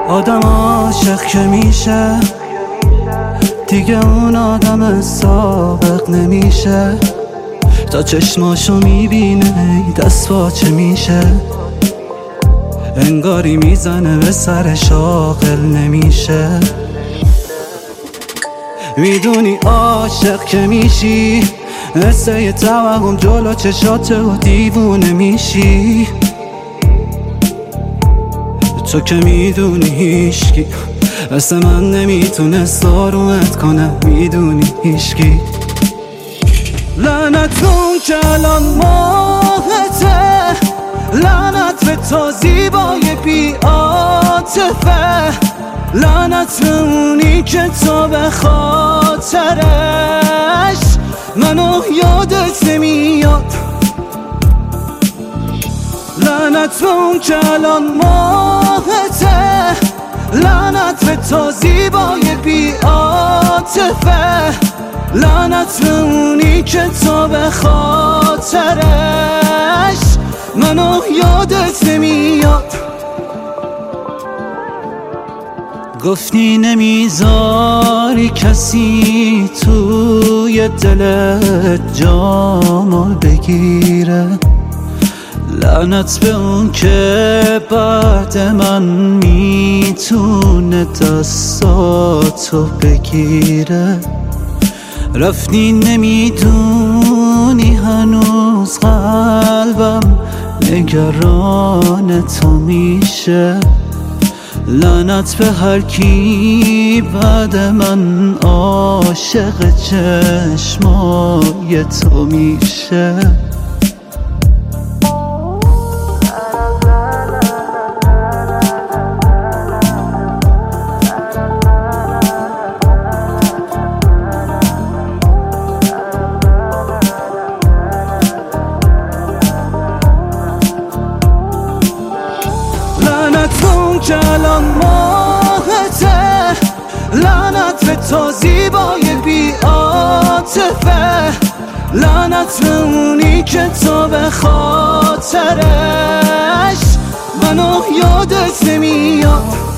آدم عاشق که میشه دیگه اون آدم سابق نمیشه. تا چشماشو میبینه دست باچه میشه، انگاری میزنه به سرش عاقل نمیشه. میدونی عاشق که میشی مثل یه توهم جلو چشاته و دیوونه میشی. تو که میدونی هیشکی مثل من نمیتونست آرومت کنه، میدونی هیشکی. لعنت اون که الان ماهته، لعنت به تا زیبای بی عاطفه، لعنت به اونی که تو به خاطرش منو یادت نمیاد. لعنت به اون که الان ماهته، لعنت به تا زیبای بی عاطفه، لعنت به اونی که تو به خاطرش منو یادت نمیاد. گفتی نمیذاری کسی توی دلت جامو بگیره، لعنت به اون که بعد من میتونه دستاتو بگیره. رفتی نمیدونی هنوز قلبم نگران تو میشه، لعنت به هر کی بعد من عاشق چشمای تو میشه. لعنت اون که الان ماهته، لعنت به تا زیبای بی عاطفه، لعنت به اونی که تو به خاطرش منو یادت نمیاد.